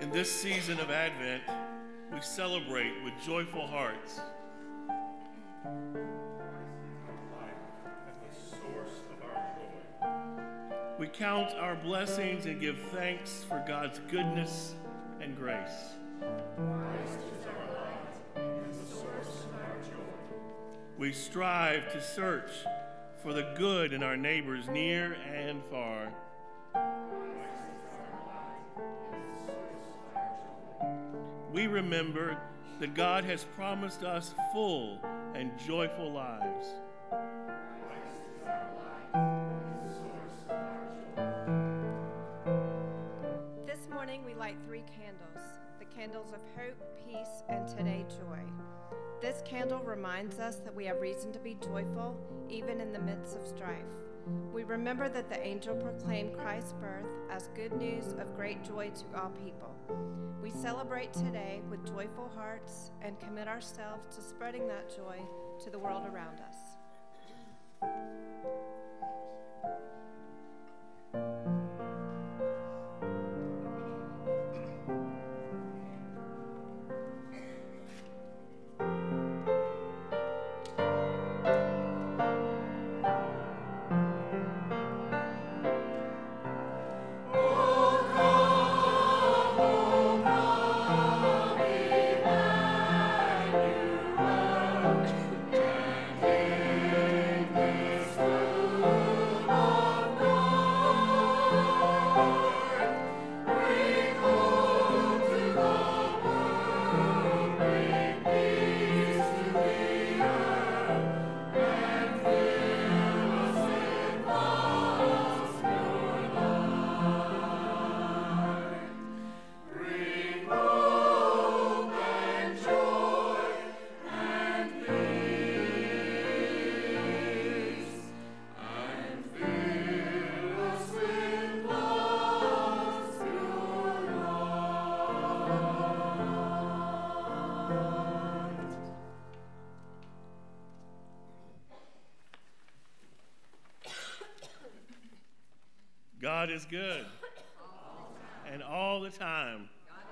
In this season of Advent, we celebrate with joyful hearts. We count our blessings and give thanks for God's goodness and grace. Christ is our light and the source of our joy. We strive to search for the good in our neighbors near and far. We remember that God has promised us full and joyful lives. This morning we light 3 candles, the candles of hope, peace, and today joy. This candle reminds us that we have reason to be joyful even in the midst of strife. We remember that the angel proclaimed Christ's birth as good news of great joy to all people. We celebrate today with joyful hearts and commit ourselves to spreading that joy to the world around us. God is good, and all the time.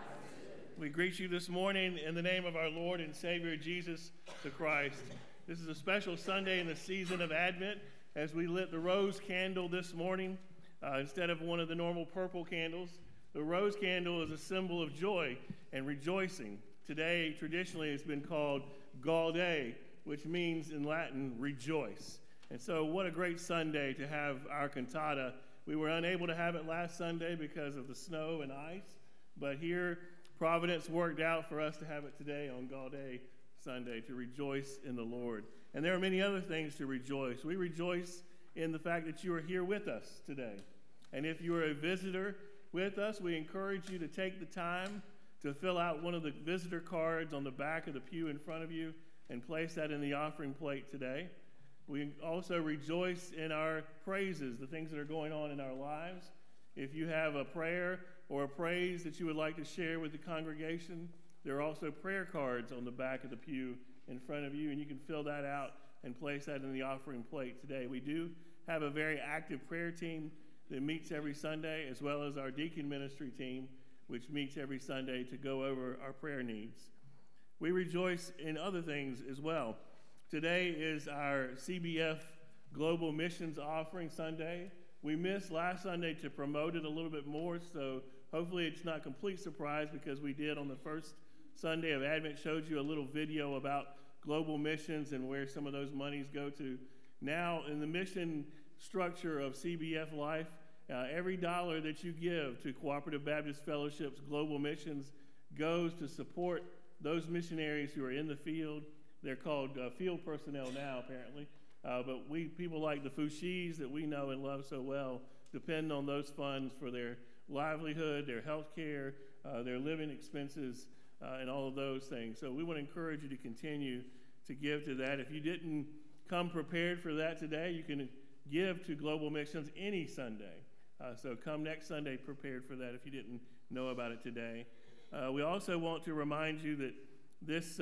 We greet you this morning in the name of our Lord and Savior, Jesus the Christ. This is a special Sunday in the season of Advent as we lit the rose candle this morning instead of one of the normal purple candles. The rose candle is a symbol of joy and rejoicing. Today, traditionally, it's been called Gaude, which means in Latin, rejoice. And so what a great Sunday to have our cantata. We were unable to have it last Sunday because of the snow and ice, but here Providence worked out for us to have it today on Gaude Sunday to rejoice in the Lord. And there are many other things to rejoice. We rejoice in the fact that you are here with us today. And if you are a visitor with us, we encourage you to take the time to fill out one of the visitor cards on the back of the pew in front of you and place that in the offering plate today. We also rejoice in our praises, the things that are going on in our lives. If you have a prayer or a praise that you would like to share with the congregation, there are also prayer cards on the back of the pew in front of you, and you can fill that out and place that in the offering plate today. We do have a very active prayer team that meets every Sunday, as well as our deacon ministry team, which meets every Sunday to go over our prayer needs. We rejoice in other things as well. Today is our CBF Global Missions Offering Sunday. We missed last Sunday to promote it a little bit more, so hopefully it's not a complete surprise because we did on the first Sunday of Advent, showed you a little video about global missions and where some of those monies go to. Now, in the mission structure of CBF Life, every dollar that you give to Cooperative Baptist Fellowship's global missions goes to support those missionaries who are in the field. They're called field personnel now, apparently. But people like the Fushis that we know and love so well depend on those funds for their livelihood, their health care, their living expenses, and all of those things. So we want to encourage you to continue to give to that. If you didn't come prepared for that today, you can give to Global Missions any Sunday. So come next Sunday prepared for that if you didn't know about it today. We also want to remind you that this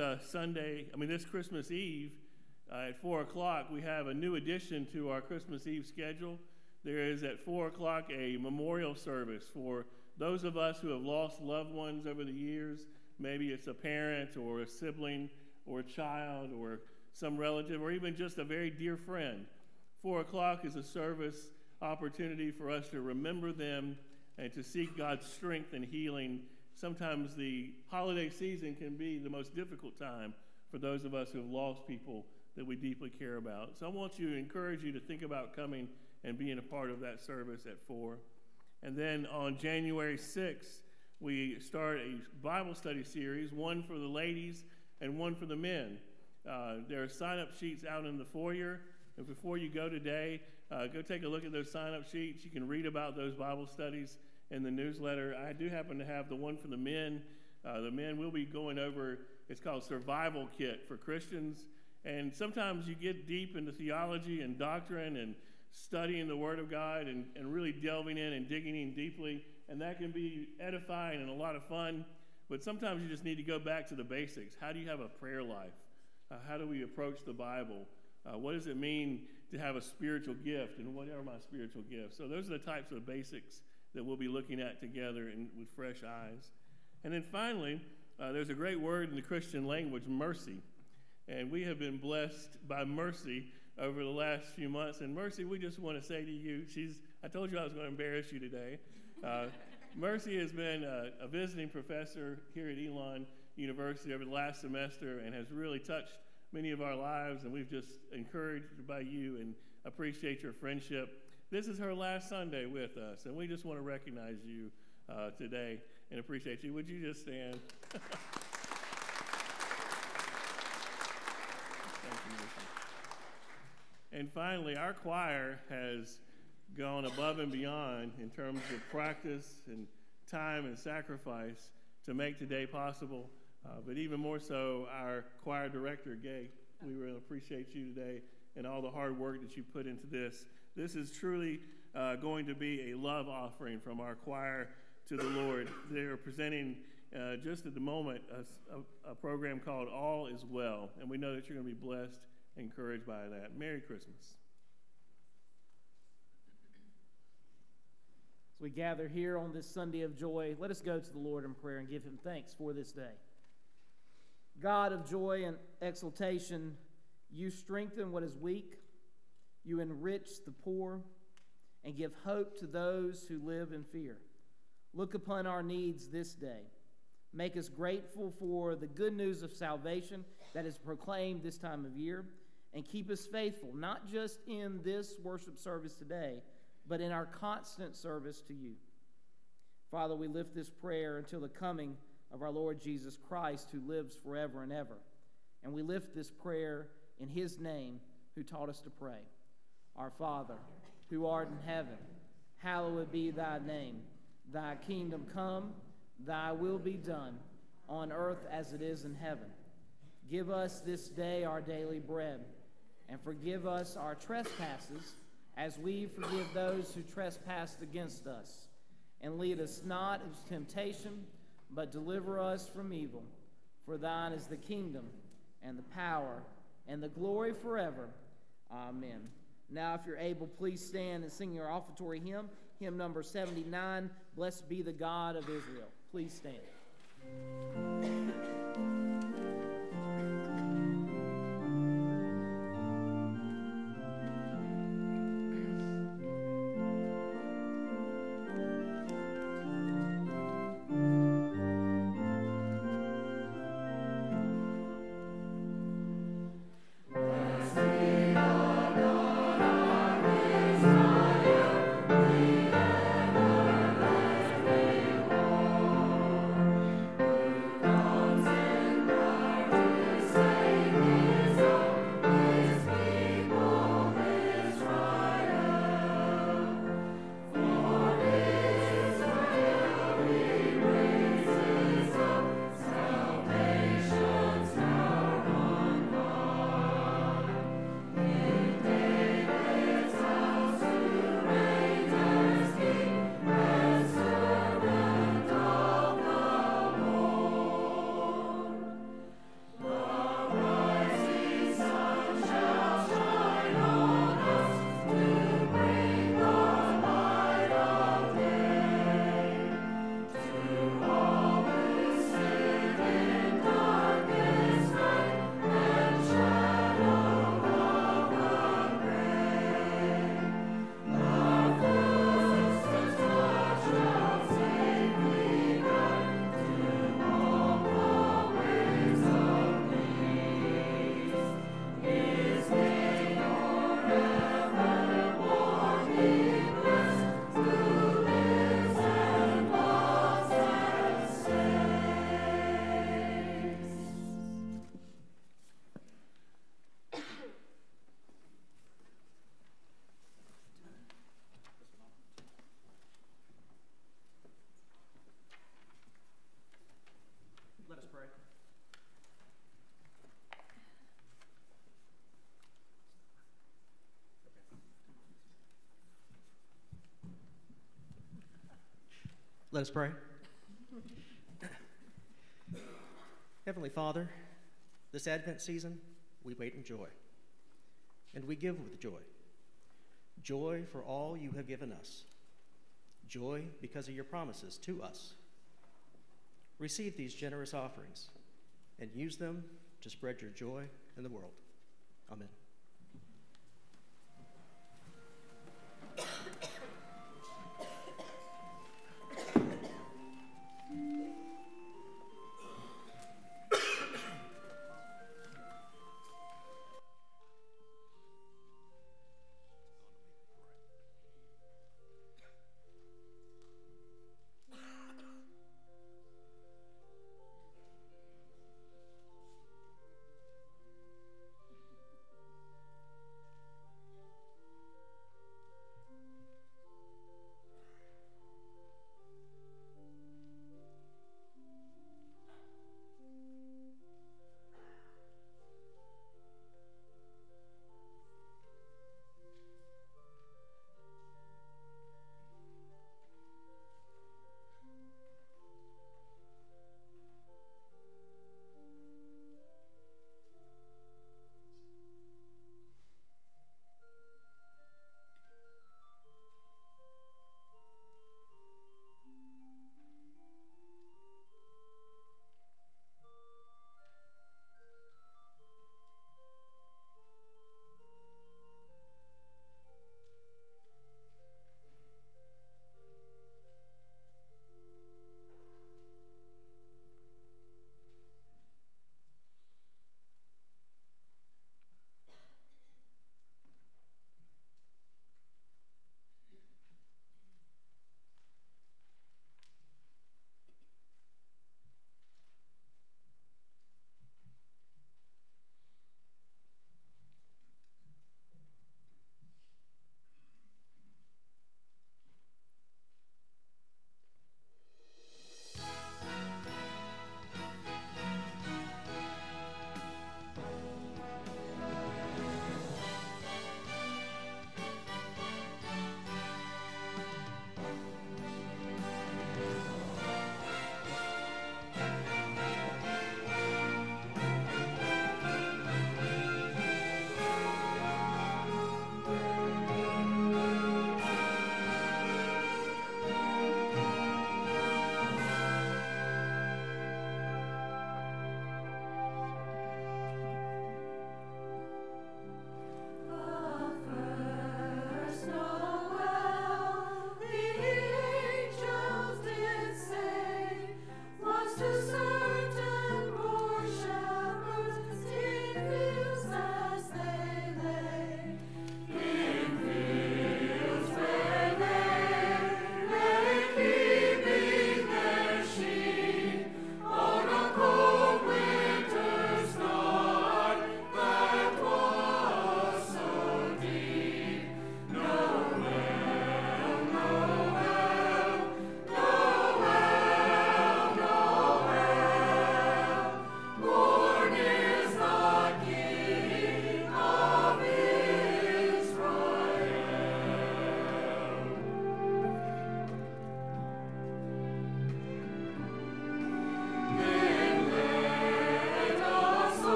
Christmas Eve at 4 o'clock, we have a new addition to our Christmas Eve schedule. There is at 4 o'clock a memorial service for those of us who have lost loved ones over the years, maybe it's a parent or a sibling or a child or some relative or even just a very dear friend. 4 o'clock is a service opportunity for us to remember them and to seek God's strength and healing. Sometimes the holiday season can be the most difficult time for those of us who have lost people that we deeply care about. So I want to encourage you to think about coming and being a part of that service at 4. And then on January 6th, we start a Bible study series, one for the ladies and one for the men. There are sign-up sheets out in the foyer. And before you go today, go take a look at those sign-up sheets. You can read about those Bible studies in the newsletter. I do happen to have the one for the men. The men will be going over, it's called Survival Kit for Christians. And sometimes you get deep into theology and doctrine and studying the Word of God and really delving in and digging in deeply. And that can be edifying and a lot of fun. But sometimes you just need to go back to the basics. How do you have a prayer life? How do we approach the Bible? What does it mean to have a spiritual gift? And what are my spiritual gifts? So those are the types of basics that we'll be looking at together and with fresh eyes. And then finally, there's a great word in the Christian language, mercy. And we have been blessed by Mercy over the last few months. And Mercy, we just want to say to you, I told you I was going to embarrass you today. Mercy has been a visiting professor here at Elon University over the last semester and has really touched many of our lives, and we've just encouraged by you and appreciate your friendship. This is her last Sunday with us, and we just want to recognize you today and appreciate you. Would you just stand? Thank you, Mercy. And finally, our choir has gone above and beyond in terms of practice and time and sacrifice to make today possible. But even more so, our choir director, Gay, we really appreciate you today and all the hard work that you put into this. This is truly going to be a love offering from our choir to the Lord. They're presenting just at the moment a program called All Is Well, and we know that you're going to be blessed and encouraged by that. Merry Christmas. As we gather here on this Sunday of joy, let us go to the Lord in prayer and give him thanks for this day. God of joy and exultation, you strengthen what is weak, you enrich the poor, and give hope to those who live in fear. Look upon our needs this day. Make us grateful for the good news of salvation that is proclaimed this time of year, and keep us faithful, not just in this worship service today, but in our constant service to you. Father, we lift this prayer until the coming of our Lord Jesus Christ, who lives forever and ever. And we lift this prayer in his name, who taught us to pray. Our Father, who art in heaven, hallowed be thy name. Thy kingdom come, thy will be done, on earth as it is in heaven. Give us this day our daily bread, and forgive us our trespasses, as we forgive those who trespass against us. And lead us not into temptation, but deliver us from evil. For thine is the kingdom, and the power, and the glory forever. Amen. Now, if you're able, please stand and sing your offertory hymn, hymn number 79, Blessed Be the God of Israel. Please stand. Let us pray. Heavenly Father, this Advent season, we wait in joy, and we give with joy. Joy for all you have given us. Joy because of your promises to us. Receive these generous offerings and use them to spread your joy in the world. Amen.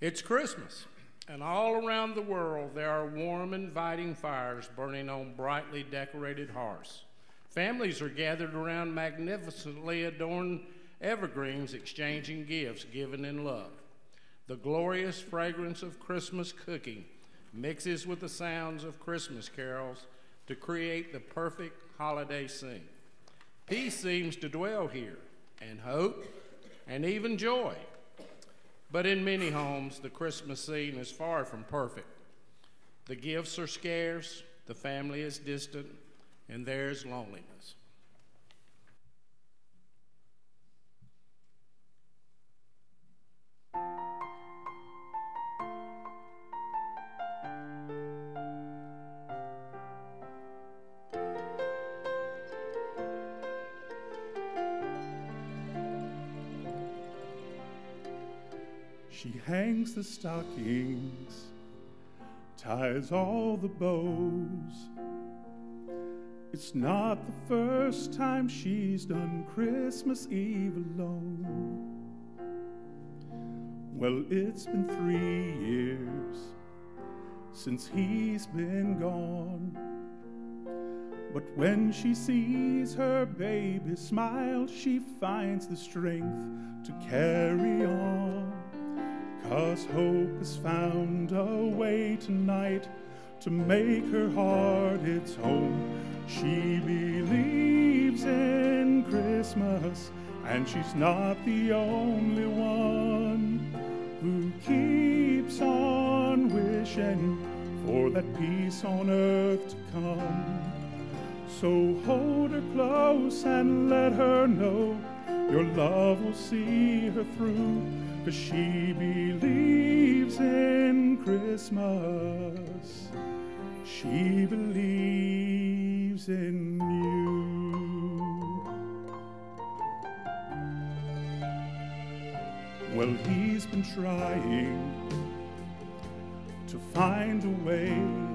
It's Christmas, and all around the world there are warm, inviting fires burning on brightly decorated hearths. Families are gathered around magnificently adorned evergreens, exchanging gifts given in love. The glorious fragrance of Christmas cooking mixes with the sounds of Christmas carols to create the perfect holiday scene. Peace seems to dwell here, and hope, and even joy. But in many homes, the Christmas scene is far from perfect. The gifts are scarce, the family is distant, and there's loneliness. She hangs the stockings, ties all the bows. It's not the first time she's done Christmas Eve alone. Well, it's been 3 years since he's been gone. But when she sees her baby smile, she finds the strength to carry on. 'Cause hope has found a way tonight to make her heart its home. She believes in Christmas, and she's not the only one who keeps on wishing for that peace on earth to come. So hold her close and let her know your love will see her through. 'Cause she believes in Christmas. She believes in you. Well, he's been trying to find a way,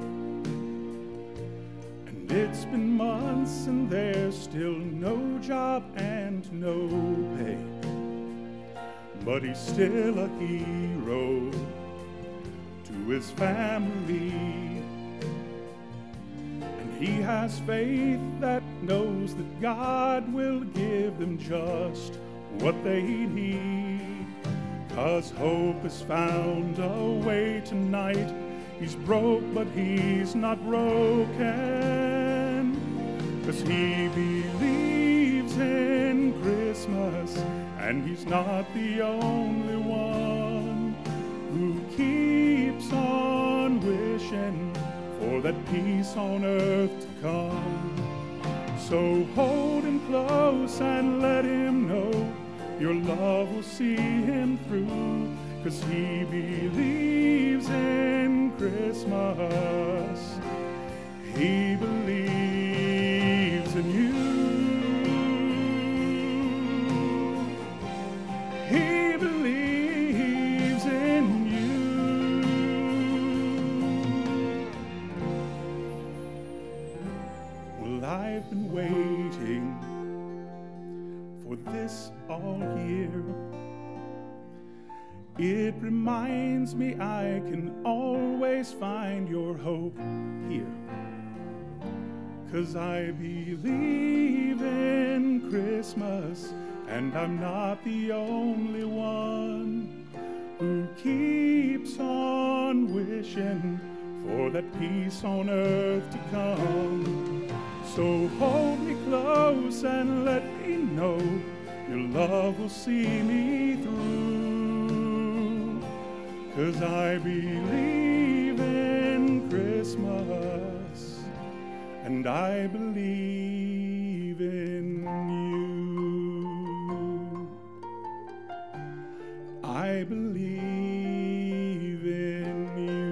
and it's been months and there's still no job and no pay. But he's still a hero to his family. And he has faith that knows that God will give them just what they need. 'Cause hope has found a way tonight. He's broke, but he's not broken. 'Cause he believes in Christmas, and he's not the only one who keeps on wishing for that peace on earth to come. So hold him close and let him know your love will see him through. 'Cause he believes in Christmas. He believes in you. He believes in you. Well, I've been waiting for this all year. It reminds me I can always find your hope here. 'Cause I believe in Christmas, and I'm not the only one who keeps on wishing for that peace on earth to come. So hold me close and let me know your love will see me through. 'Cause I believe in Christmas, and I believe in you. I believe in you.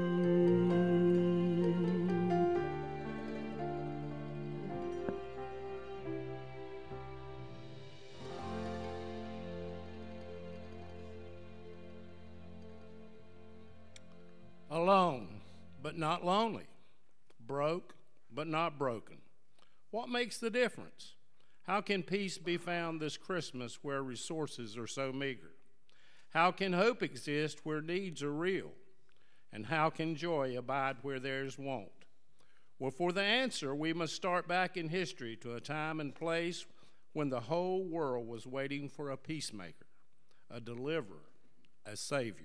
Alone, but not lonely. Broke, but not broken. What makes the difference? How can peace be found this Christmas where resources are so meager? How can hope exist where needs are real? And how can joy abide where there's want? Well, for the answer, we must start back in history to a time and place when the whole world was waiting for a peacemaker, a deliverer, a savior.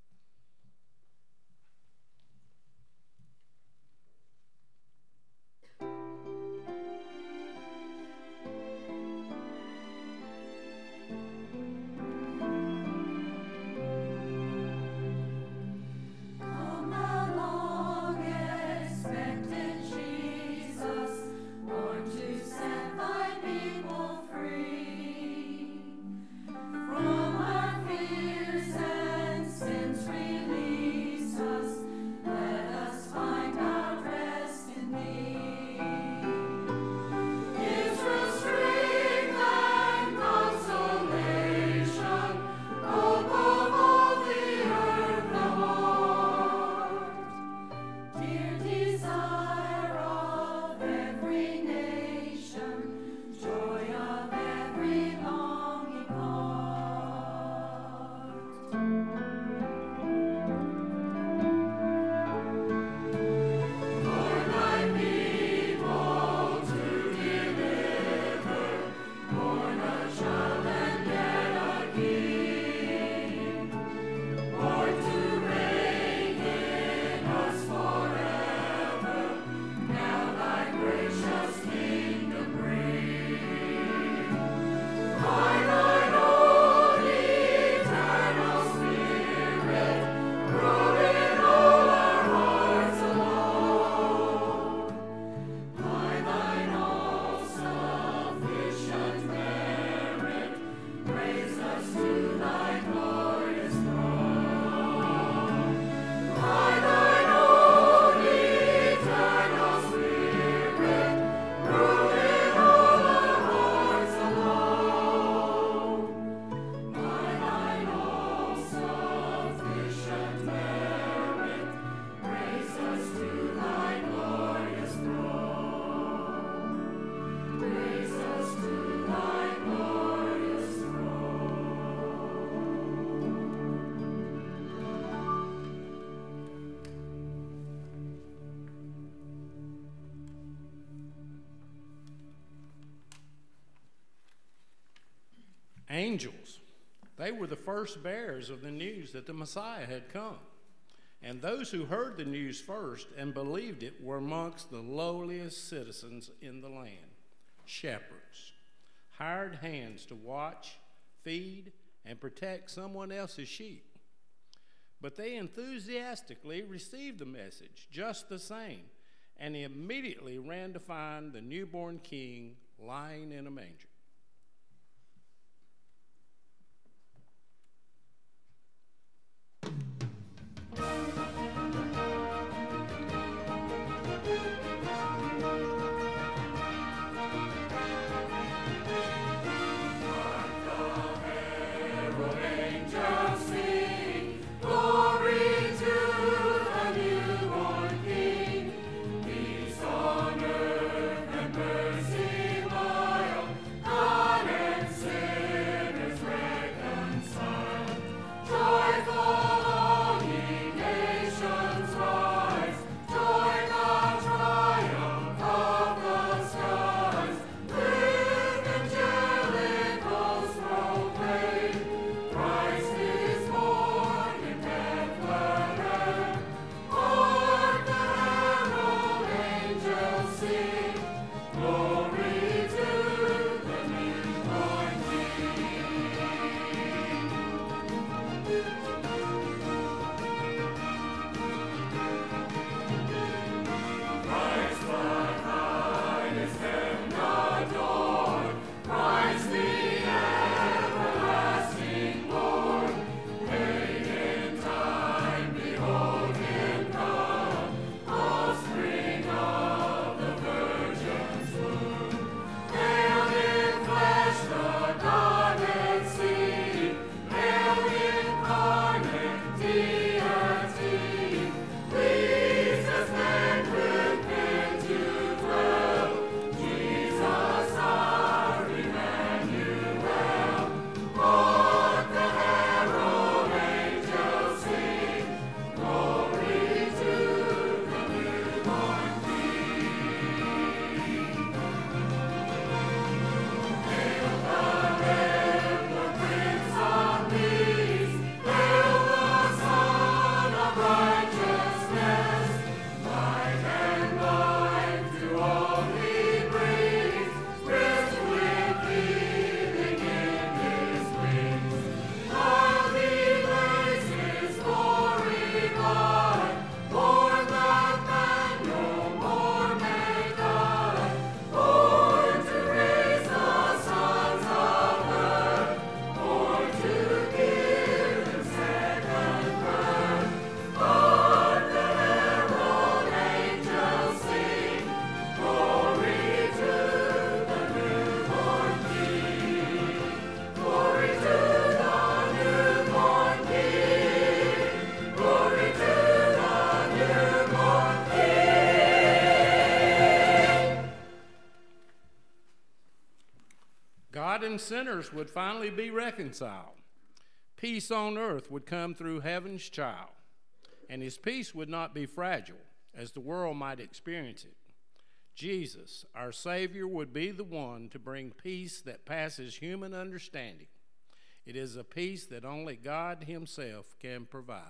Angels, they were the first bearers of the news that the Messiah had come. And those who heard the news first and believed it were amongst the lowliest citizens in the land, shepherds, hired hands to watch, feed, and protect someone else's sheep. But they enthusiastically received the message just the same, and immediately ran to find the newborn king lying in a manger. Come God and sinners would finally be reconciled. Peace on earth would come through heaven's child, and his peace would not be fragile, as the world might experience it. Jesus, our Savior, would be the one to bring peace that passes human understanding. It is a peace that only God himself can provide.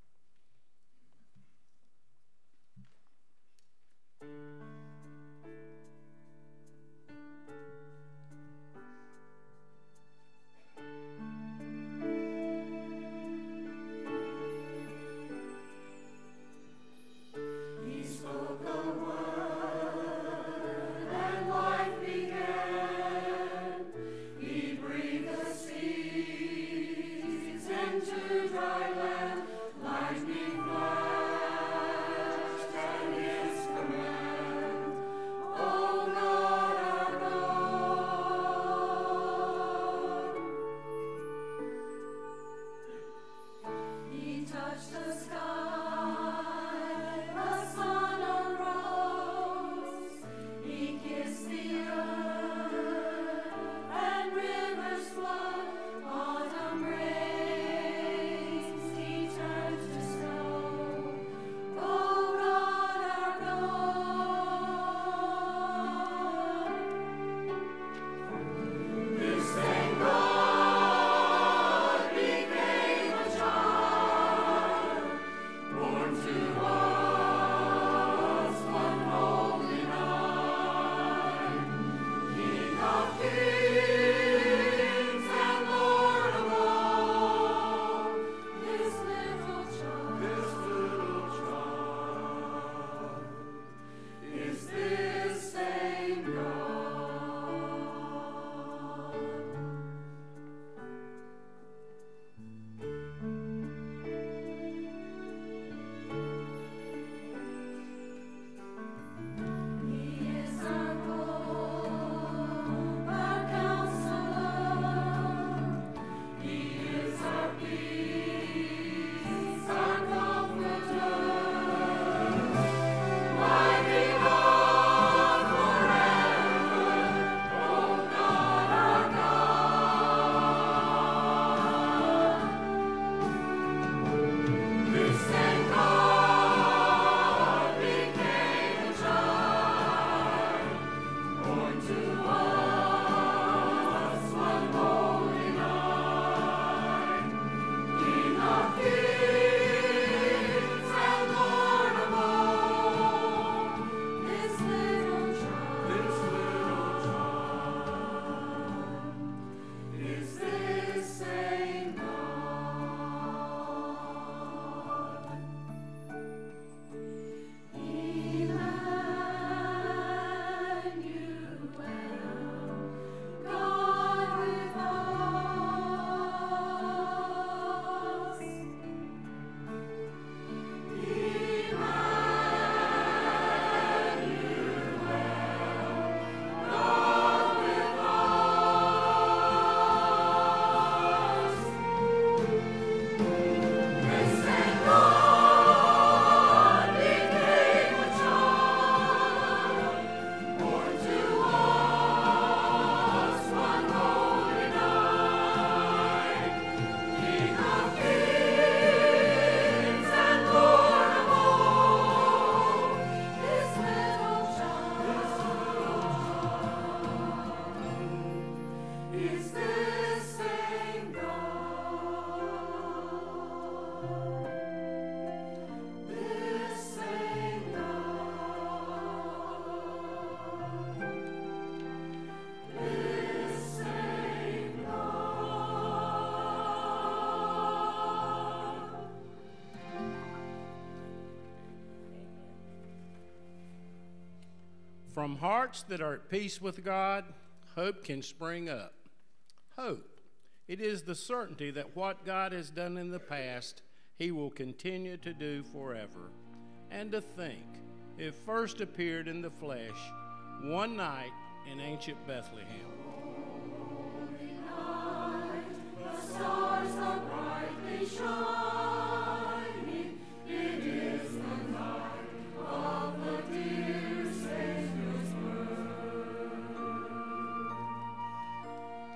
From hearts that are at peace with God, hope can spring up. Hope. It is the certainty that what God has done in the past, he will continue to do forever. And to think, it first appeared in the flesh one night in ancient Bethlehem. The stars are brightly shining. It is the night of the dear Savior's birth.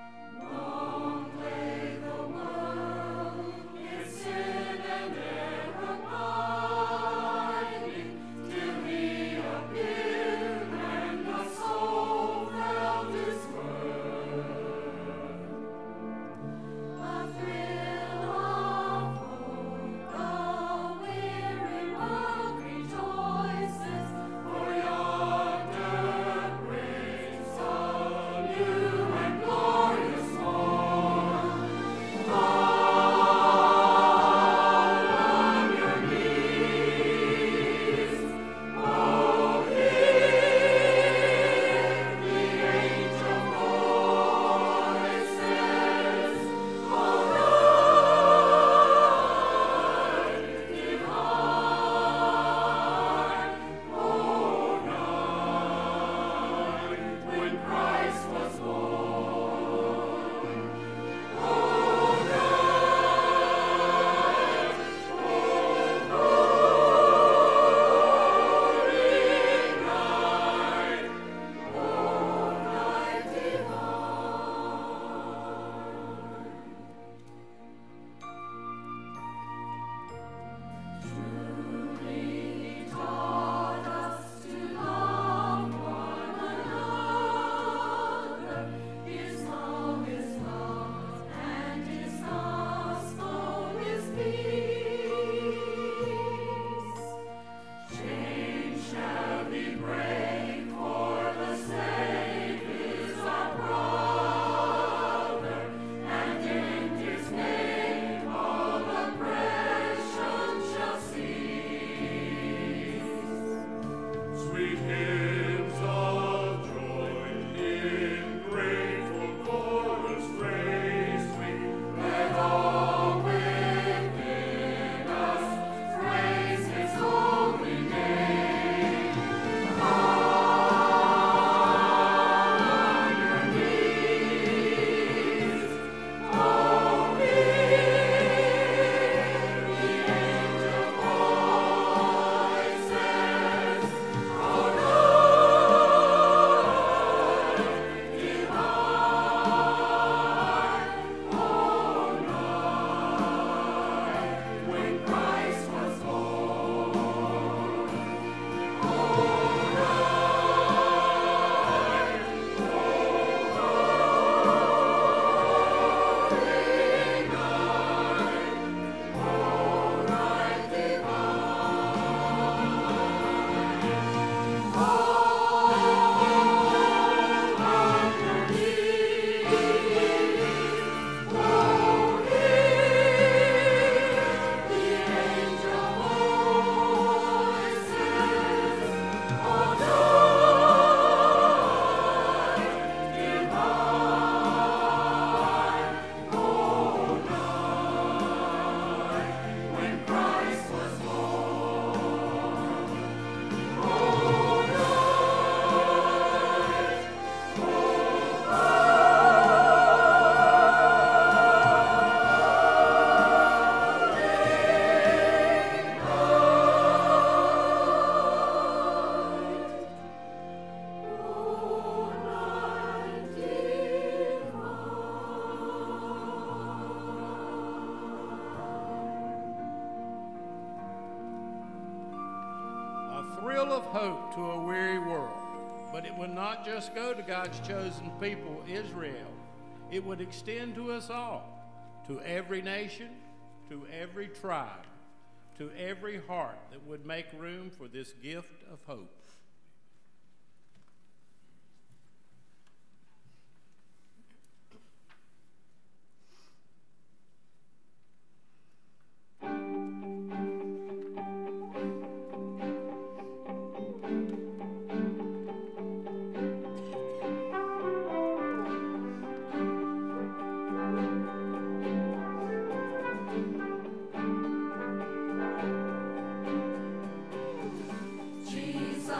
full of hope to a weary world. But it would not just go to God's chosen people, Israel. It would extend to us all, to every nation, to every tribe, to every heart that would make room for this gift of hope. Jesus.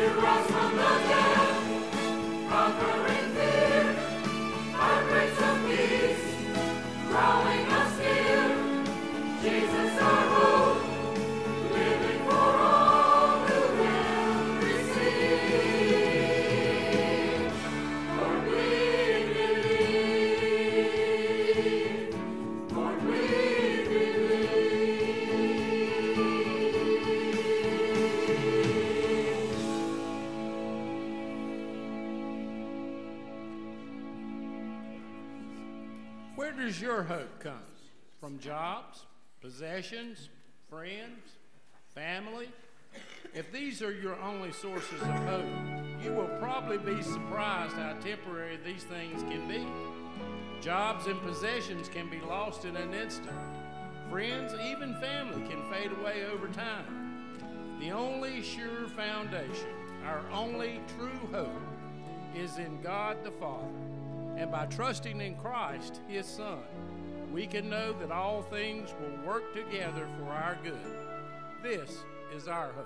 Where does your hope come? From jobs, possessions, friends, family? If these are your only sources of hope, you will probably be surprised how temporary these things can be. Jobs and possessions can be lost in an instant. Friends, even family, can fade away over time. The only sure foundation, our only true hope, is in God the Father. And by trusting in Christ, His Son, we can know that all things will work together for our good. This is our hope.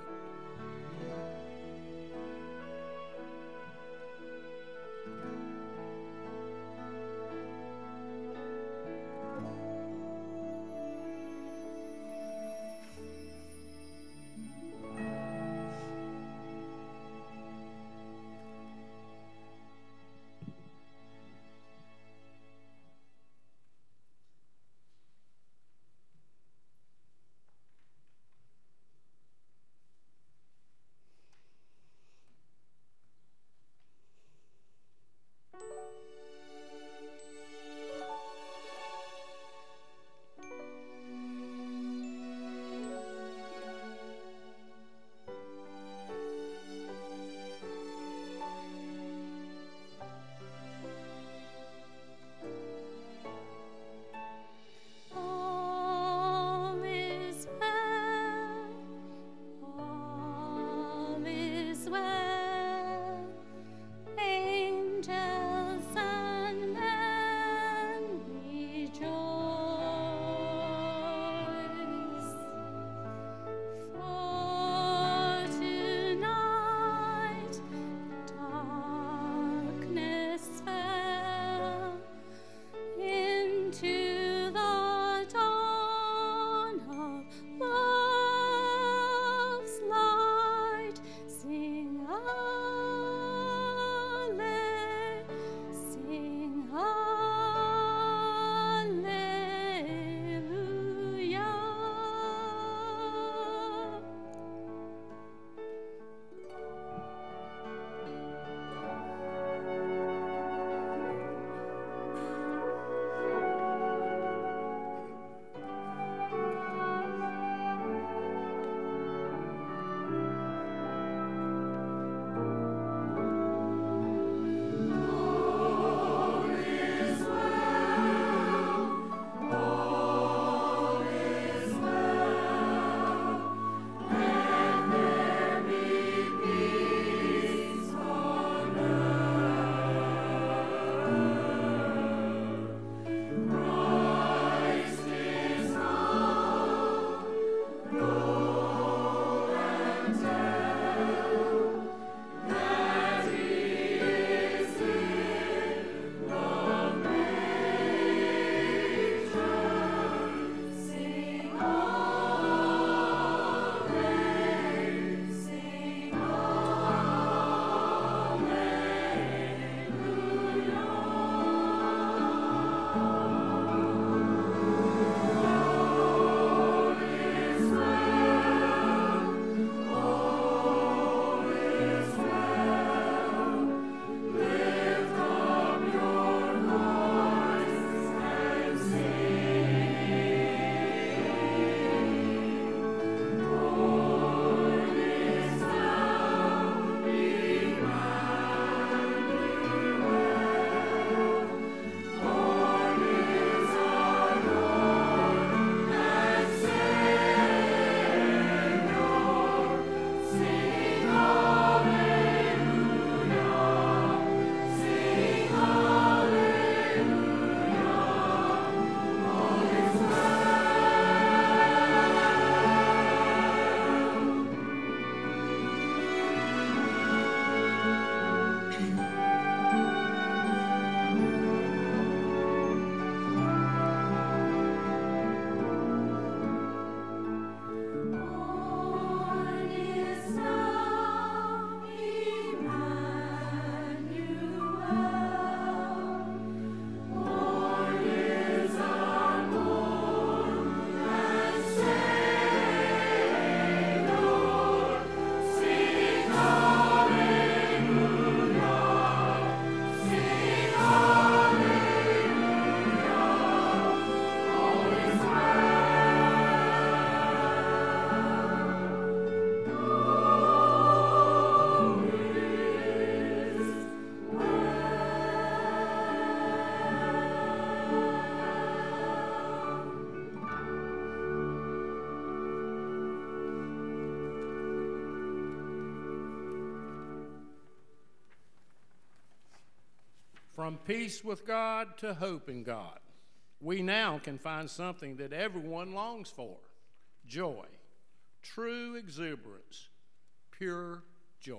From peace with God to hope in God, we now can find something that everyone longs for: joy, true exuberance, pure joy.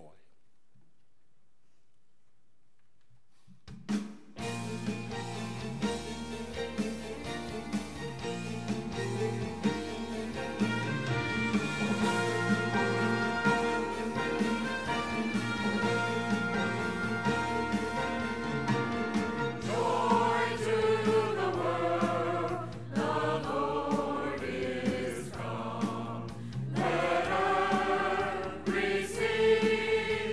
Receive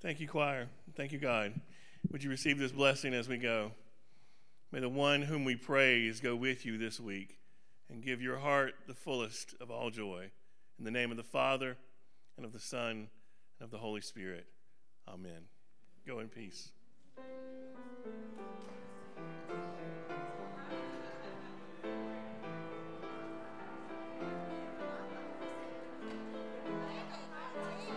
Thank you, choir. Thank you, God. Would you receive this blessing as we go? May the one whom we praise go with you this week and give your heart the fullest of all joy. In the name of the Father, and of the Son, and of the Holy Spirit. Amen. Go in peace.